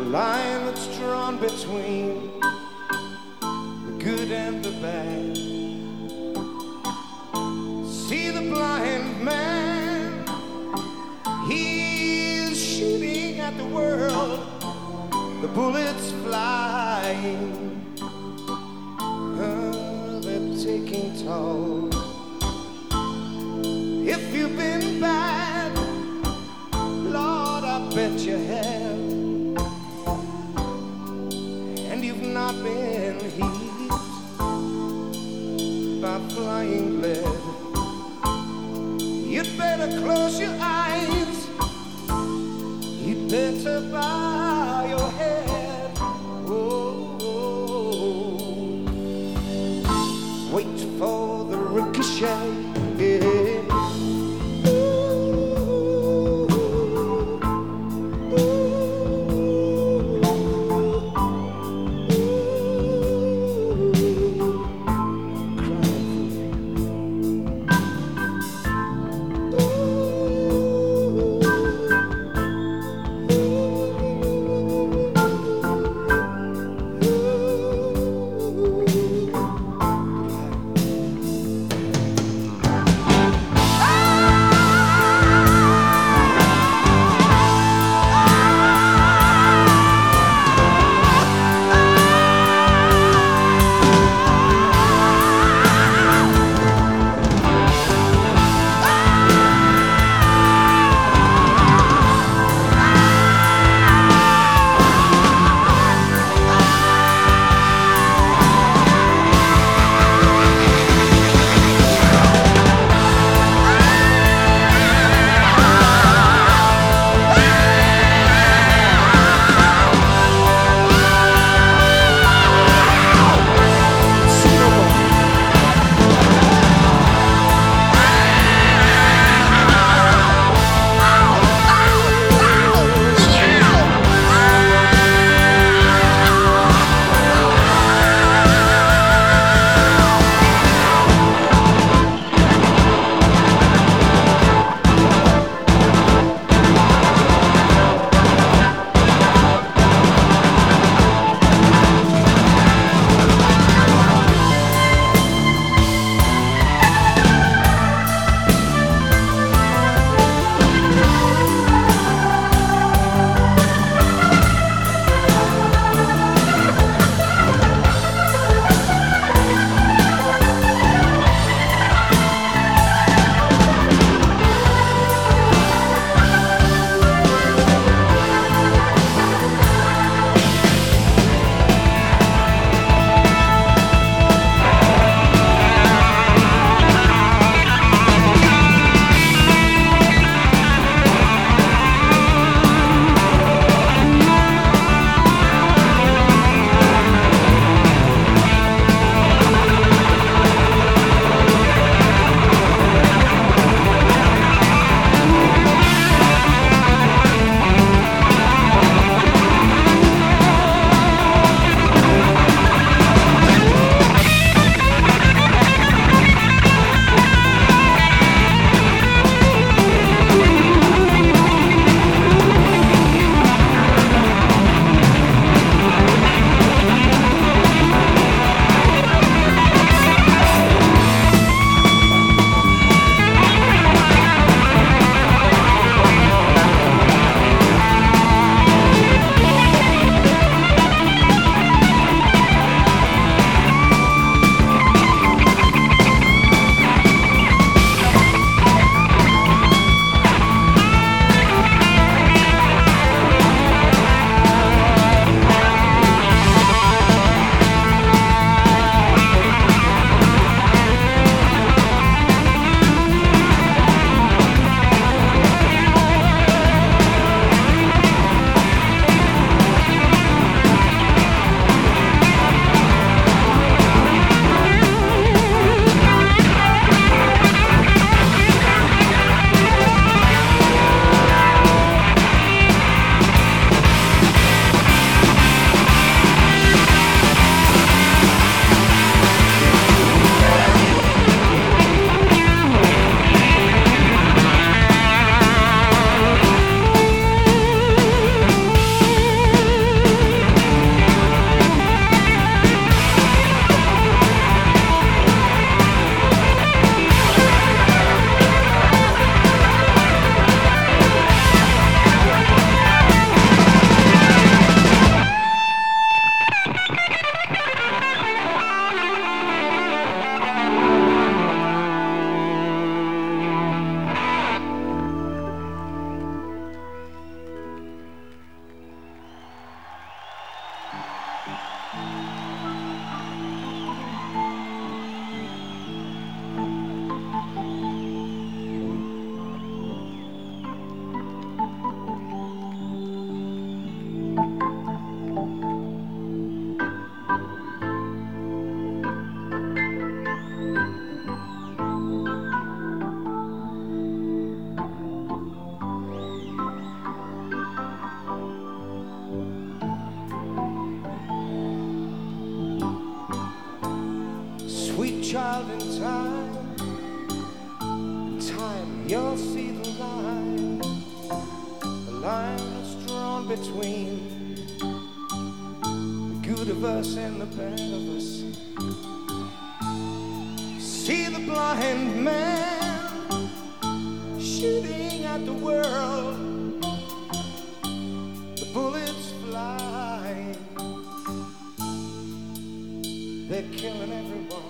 line that's drawn between the good and the bad. See the blind man, he's shooting at the world, the bullets flying, they're taking toll. If you've been bad, Lord, I bet you have, and you've not been hit by flying lead. You'd better close your eyes, you'd better bow your head. Oh, wait for the child in time. In time, you'll see the line that's drawn between the good of us and the bad of us. See the blind man shooting at the world, the bullets flying, they're killing everyone.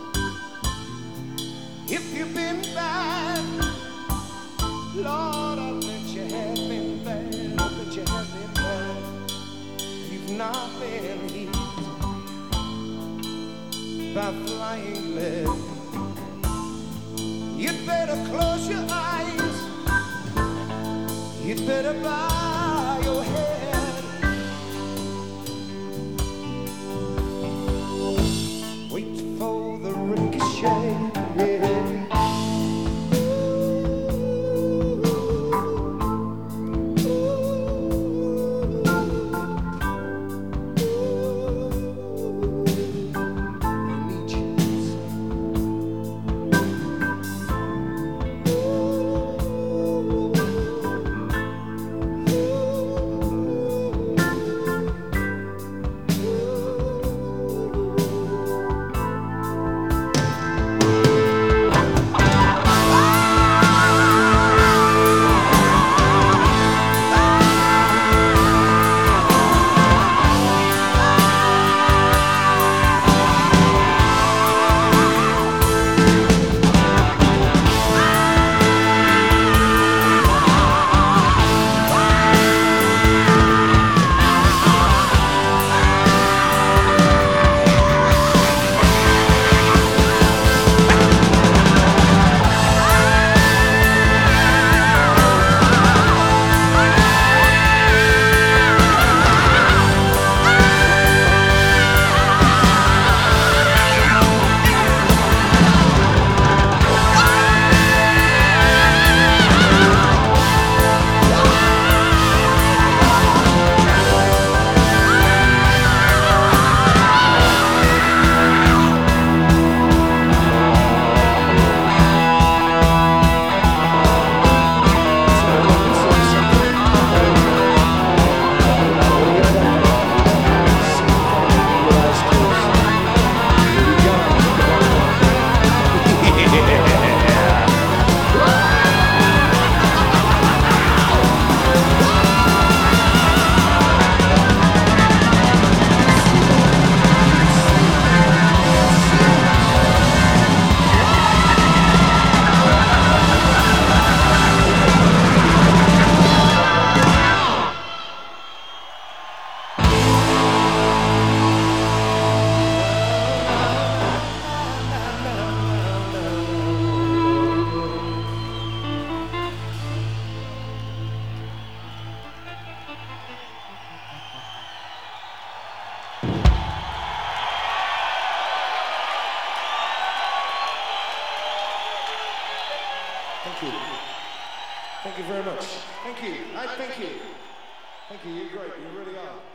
If you've been bad, Lord, I bet you have been bad. I bet you have been bad. You've not been hit by flying lead. You'd better close your eyes. You'd better bow your head. Wait for the ricochet. Thank you. Thank you very much. Thank you. Thank you. Thank you. You're great. You really are.